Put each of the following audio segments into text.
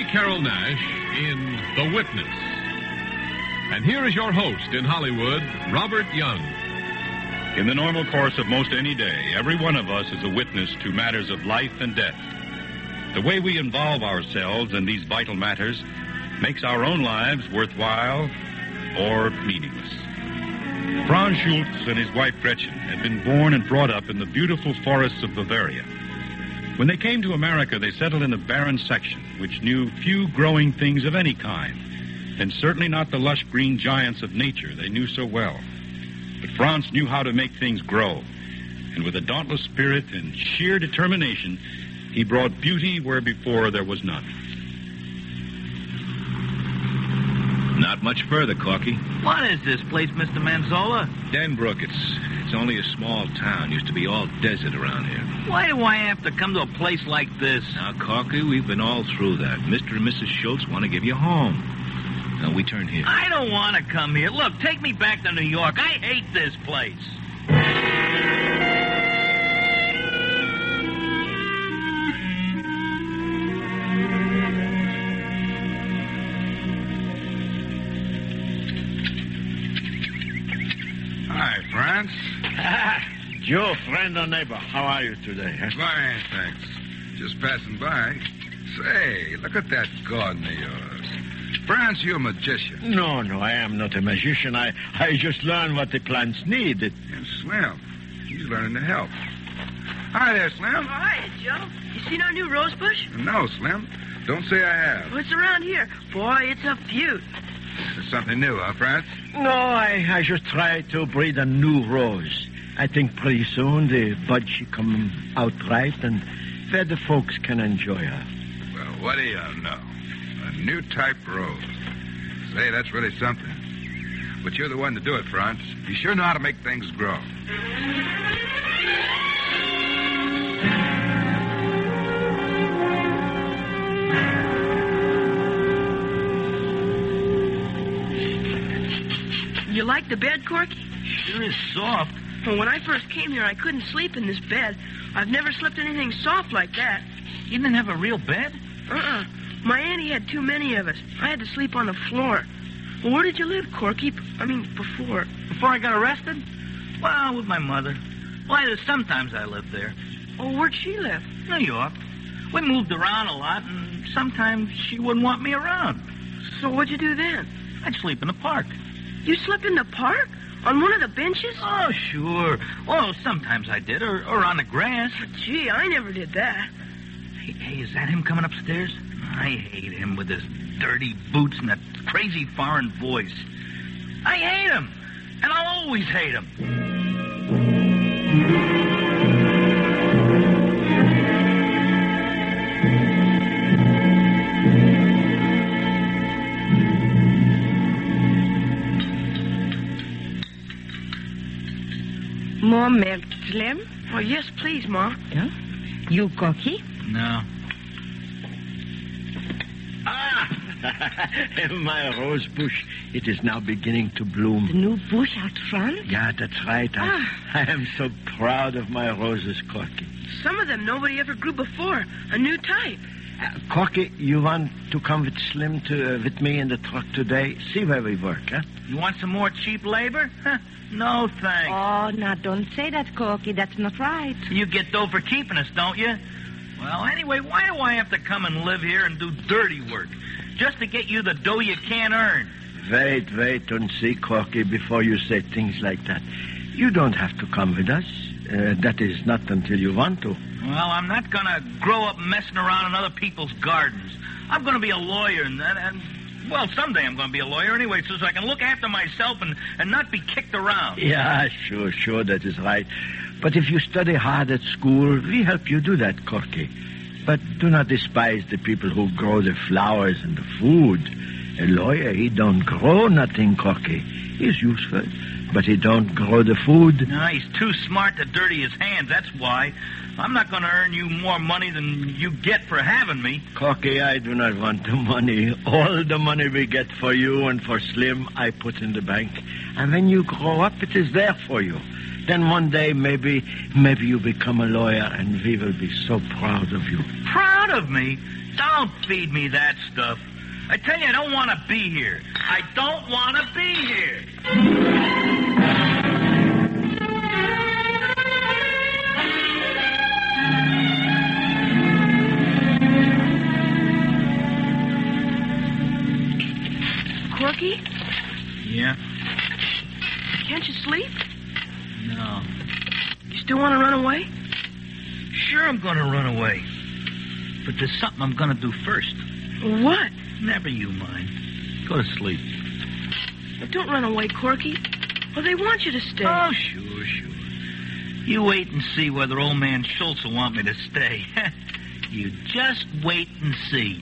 Carol Nash in The Witness. And here is your host in Hollywood, Robert Young. In the normal course of most any day, every one of us is a witness to matters of life and death. The way we involve ourselves in these vital matters makes our own lives worthwhile or meaningless. Franz Schultz and his wife Gretchen had been born and brought up in the beautiful forests of Bavaria. When they came to America, they settled in a barren section which knew few growing things of any kind, and certainly not the lush green giants of nature they knew so well. But Franz knew how to make things grow, and with a dauntless spirit and sheer determination, he brought beauty where before there was none. Not much further, Corky. What is this place, Mr. Manzola? Denbrook, it's only a small town. Used to be all desert around here. Why do I have to come to a place like this? Now, Corky, we've been all through that. Mr. and Mrs. Schultz want to give you a home. Now, we turn here. I don't want to come here. Look, take me back to New York. I hate this place. Hi, Franz. Joe, friend or neighbor, how are you today? Huh? Fine, thanks. Just passing by. Say, look at that garden of yours. Franz, you're a magician. No, I am not a magician. I just learn what the plants need. And Slim, he's learning to help. Hi there, Slim. Oh, hi, Joe. You seen our new rose bush? No, Slim. Don't say I have. Well, it's around here. Boy, it's a beaut. There's something new, huh, Franz? No, I just try to breed a new rose. I think pretty soon the bud should come out right and where the folks can enjoy her. Well, what do you know? A new type rose. Say, that's really something. But you're the one to do it, Franz. You sure know how to make things grow. You like the bed, Corky? Sure is soft. Well, when I first came here, I couldn't sleep in this bed. I've never slept in anything soft like that. You didn't have a real bed? My auntie had too many of us. I had to sleep on the floor. Well, where did you live, Corky? Before. Before I got arrested? Well, with my mother. Well, sometimes I lived there. Oh, where'd she live? New York. We moved around a lot, and sometimes she wouldn't want me around. So what'd you do then? I'd sleep in the park. You slept in the park? On one of the benches? Oh, sure. Oh, sometimes I did, or on the grass. Gee, I never did that. Hey, is that him coming upstairs? I hate him with his dirty boots and that crazy foreign voice. I hate him, and I'll always hate him. More milk, Slim? Oh, yes, please, Ma. Yeah? You, Corky? No. My rose bush, it is now beginning to bloom. The new bush out front? Yeah, that's right. I am so proud of my roses, Corky. Some of them nobody ever grew before. A new type. Corky, you want to come with Slim with me in the truck today? See where we work, huh? You want some more cheap labor? Huh? No, thanks. Oh, now don't say that, Corky. That's not right. You get dough for keeping us, don't you? Well, anyway, why do I have to come and live here and do dirty work? Just to get you the dough you can't earn. Wait and see, Corky, before you say things like that. You don't have to come with us. That is not until you want to. Well, I'm not going to grow up messing around in other people's gardens. I'm going to be a lawyer, and well, someday I'm going to be a lawyer anyway, so I can look after myself and not be kicked around. Yeah, sure, that is right. But if you study hard at school, we help you do that, Corky. But do not despise the people who grow the flowers and the food. A lawyer, he don't grow nothing, Corky. He's useful, but he don't grow the food. No, he's too smart to dirty his hands, that's why. I'm not going to earn you more money than you get for having me. Corky, I do not want the money. All the money we get for you and for Slim, I put in the bank. And when you grow up, it is there for you. Then one day, maybe you become a lawyer, and we will be so proud of you. Proud of me? Don't feed me that stuff. I tell you, I don't want to be here. I don't want to be here. Corky, Yeah? can't you sleep? No. You still want to run away? Sure, I'm going to run away. But there's something I'm going to do first. What? Never you mind. Go to sleep. But don't run away, Corky. Well, they want you to stay. Oh, sure. You wait and see whether old man Schultz will want me to stay. You just wait and see.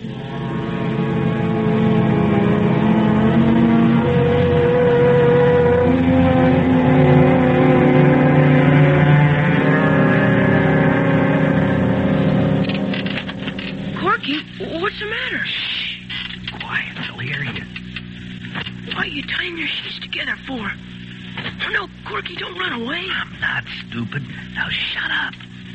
Corky, what's the matter? Shh. Quiet, they'll hear you. What are you tying your sheets together for? Oh, no, Corky, don't run away. I'm not stupid. Now shut up.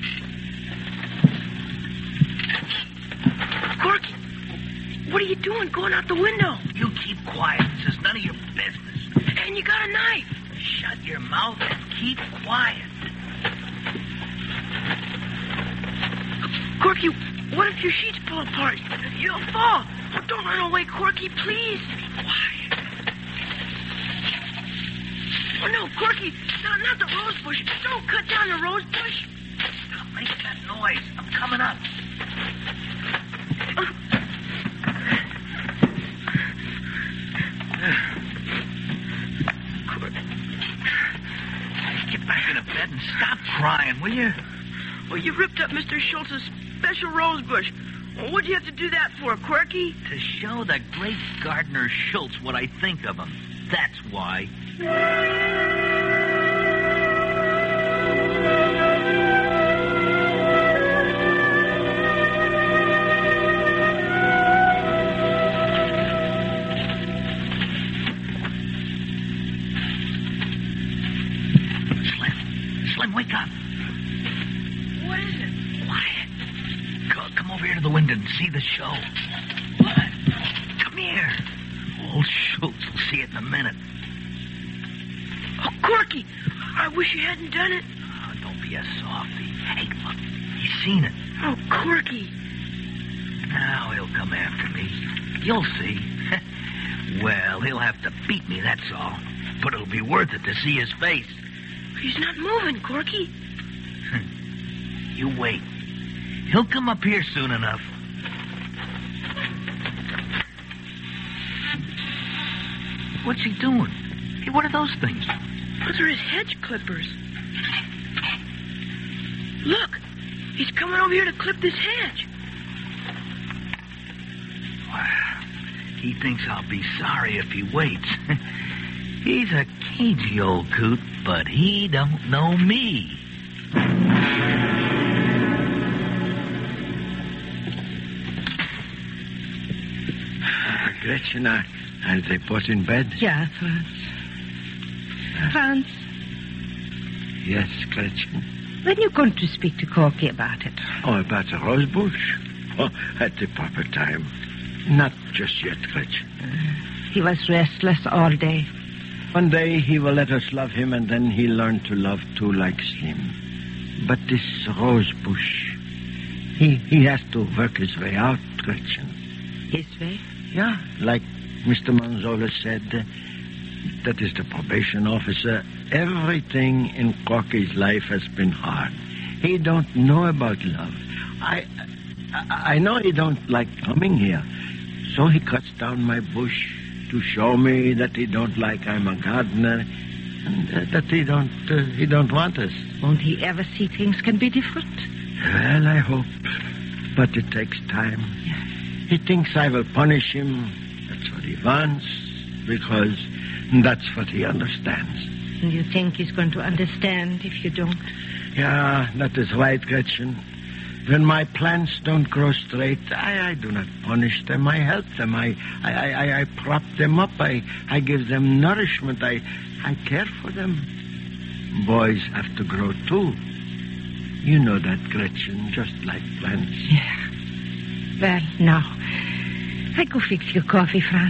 Corky, what are you doing going out the window? You keep quiet. This is none of your business. And you got a knife. Shut your mouth and keep quiet. Corky, what if your sheets pull apart? You'll fall. Oh, don't run away, Corky, please. Quiet. Oh, no, Corky, not the rose bush. Don't cut down the rose bush. Stop making that noise. I'm coming up. Get back into bed and stop crying, will you? Well, you ripped up Mr. Schultz's special rose bush. Well, what'd you have to do that for, Corky? To show the great gardener Schultz what I think of him. That's why. Slim, wake up. What is it? Quiet. Come over here to the window and see the show. What? Come here. Old Schultz will see it in a minute. Oh, Corky, I wish you hadn't done it. Oh, don't be a softy. Hey, look, he's seen it. Oh, Corky. Now he'll come after me. You'll see. Well, he'll have to beat me, that's all. But it'll be worth it to see his face. He's not moving, Corky. You wait. He'll come up here soon enough. What's he doing? Hey, what are those things? Those are his hedge clippers. Look, he's coming over here to clip this hedge. Wow. He thinks I'll be sorry if he waits. He's a cagey old coot, but he don't know me. Gretchen, are they both in bed? Yeah, Franz. Franz, Yes, Gretchen. when you going to speak to Corky about it? Oh, about the rose bush? Oh, at the proper time. Not just yet, Gretchen. He was restless all day. One day he will let us love him, and then he'll learn to love too like Slim. But this rose bush, he has to work his way out, Gretchen. His way? Yeah, like Mr. Manzola said, that is the probation officer. Everything in Corky's life has been hard. He don't know about love. I know he don't like coming here, so he cuts down my bush to show me that he don't like I'm a gardener, and that he don't want us. Won't he ever see things can be different? Well, I hope, but it takes time. He thinks I will punish him. That's what he wants, because that's what he understands. And you think he's going to understand if you don't? Yeah, that is right, Gretchen. When my plants don't grow straight, I do not punish them. I help them. I prop them up. I give them nourishment. I care for them. Boys have to grow, too. You know that, Gretchen, just like plants. Yeah. Well, now, I go fix your coffee, Franz.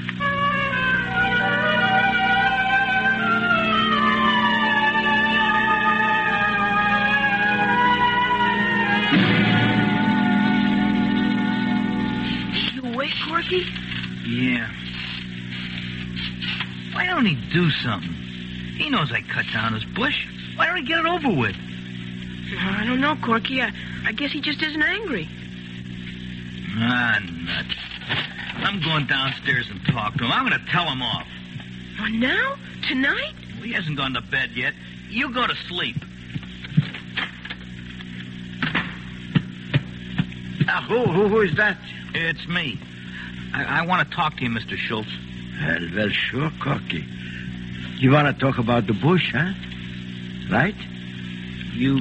You awake, Corky? Yeah. Why don't he do something? He knows I cut down his bush. Why don't he get it over with? I don't know, Corky. I guess he just isn't angry. Ah, nuts. I'm going downstairs and talk to him. I'm going to tell him off. Oh, now? Tonight? Well, he hasn't gone to bed yet. You go to sleep. Who is that? It's me. I want to talk to you, Mr. Schultz. Well, sure, Corky. You want to talk about the bush, huh? Right? You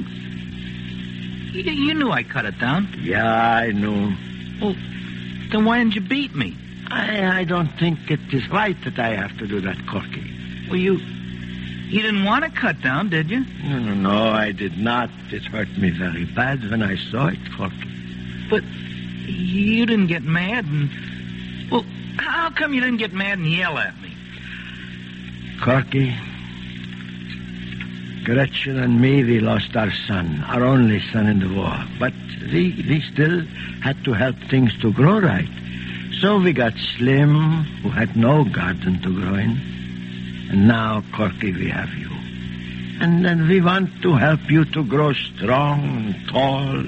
knew I cut it down. Yeah, I know. Well, then why didn't you beat me? I don't think it is right that I have to do that, Corky. Well, you didn't want to cut down, did you? No, I did not. It hurt me very bad when I saw it, Corky. But you didn't get mad and... Well, how come you didn't get mad and yell at me? Corky, Gretchen and me, we lost our son, our only son in the war. But we still had to help things to grow right. So we got Slim, who had no garden to grow in. And now, Corky, we have you. And then we want to help you to grow strong and tall.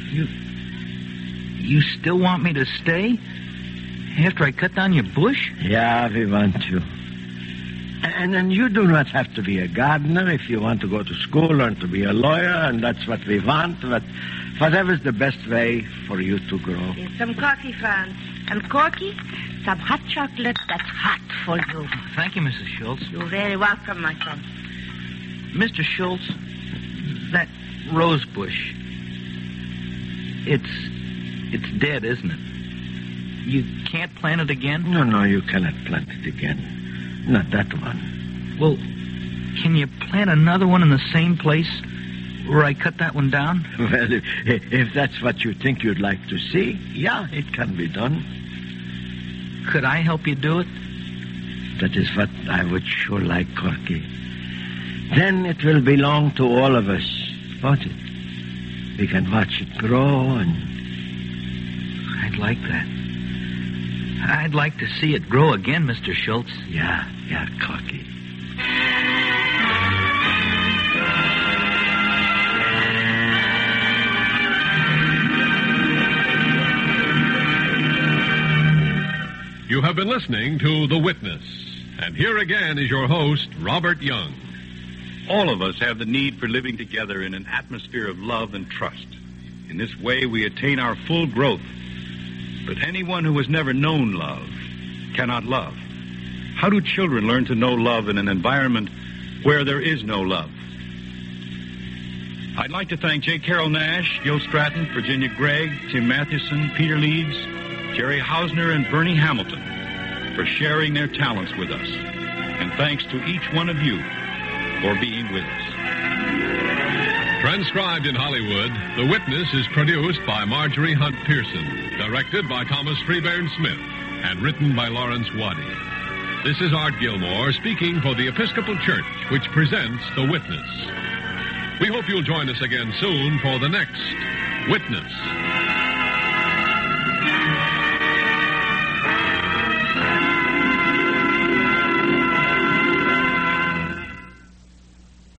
You still want me to stay? After I cut down your bush? Yeah, we want you. And then you do not have to be a gardener if you want to go to school or to be a lawyer, and that's what we want. But whatever's the best way for you to grow. Some coffee, Franz. And Corky, some hot chocolate that's hot for you. Thank you, Mrs. Schultz. You're very welcome, my son. Mr. Schultz, that rose bush, it's dead, isn't it? You can't plant it again? No, you cannot plant it again. Not that one. Well, can you plant another one in the same place where I cut that one down? Well, if that's what you think you'd like to see, yeah, it can be done. Could I help you do it? That is what I would sure like, Corky. Then it will belong to all of us, won't it? We can watch it grow and... I'd like that. I'd like to see it grow again, Mr. Schultz. Yeah, Corky. You have been listening to The Witness. And here again is your host, Robert Young. All of us have the need for living together in an atmosphere of love and trust. In this way, we attain our full growth. But anyone who has never known love cannot love. How do children learn to know love in an environment where there is no love? I'd like to thank J. Carroll Nash, Gil Stratton, Virginia Gregg, Tim Mathewson, Peter Leeds, Jerry Hausner, and Bernie Hamilton for sharing their talents with us. And thanks to each one of you for being with us. Transcribed in Hollywood, The Witness is produced by Marjorie Hunt Pearson, directed by Thomas Freebairn Smith, and written by Lawrence Waddy. This is Art Gilmore speaking for the Episcopal Church, which presents The Witness. We hope you'll join us again soon for the next Witness.